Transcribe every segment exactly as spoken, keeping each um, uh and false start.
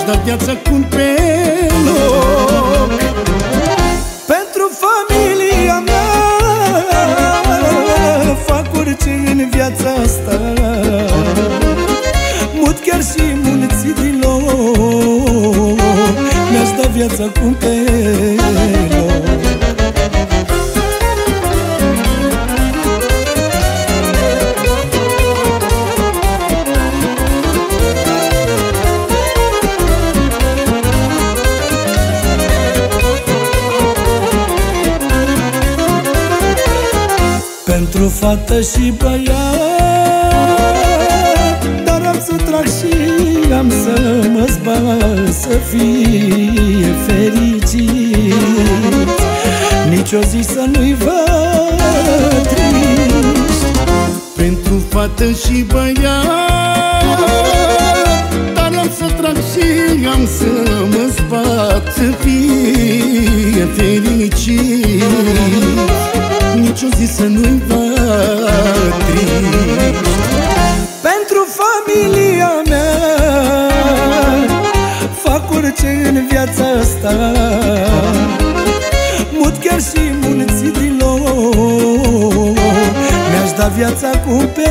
dat viața cum pe loc. Pentru familia mea fac orice în viața asta, mut chiar și munții din loc, mi-aș da viața cum pe loc. Pentru fată și băiat, dar am să trag și am să mă zbat, să fie fericit, nici o zi să nu-i văd trist. Pentru fată și băiat, dar am să trag și am să mă zbat, să fie fericit, nici o zi să nu-i văd trist. Pentru familia mea fac orice în viața asta, mut chiar și munții din loc, mi-aș da viața cum pe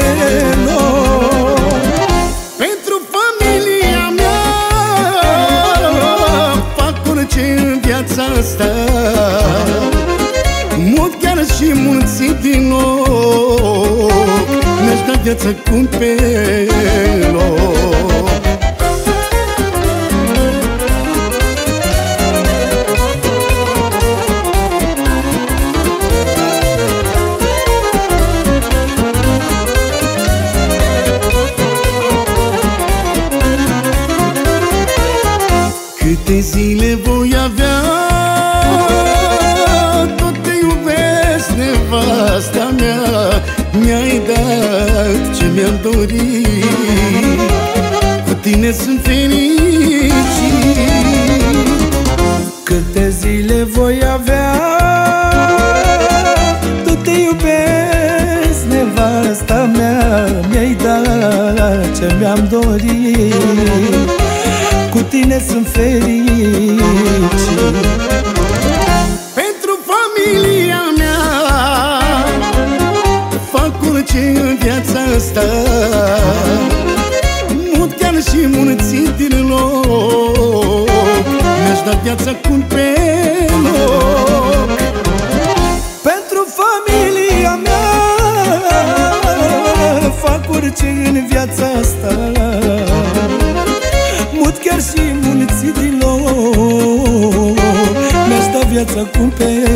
loc. Pentru familia mea fac orice în viața asta, mut chiar și munții din loc, mi-aș da viața cum pe loc. Câte zile voi avea, tot te iubesc, nevasta mea, mi-ai dat ce mi-am dorit, cu tine sunt fericit. Câte zile voi avea, tu te iubesc, nevasta mea, mi-ai dat ce mi-am dorit, cu tine sunt fericit. Pentru familia mea fac orice în viața asta, mut chiar și munții din loc, mi-aș da viața cum pe loc. Pentru familia mea fac orice în viața asta, mut chiar și munții din loc, mi-aș da viața cum pe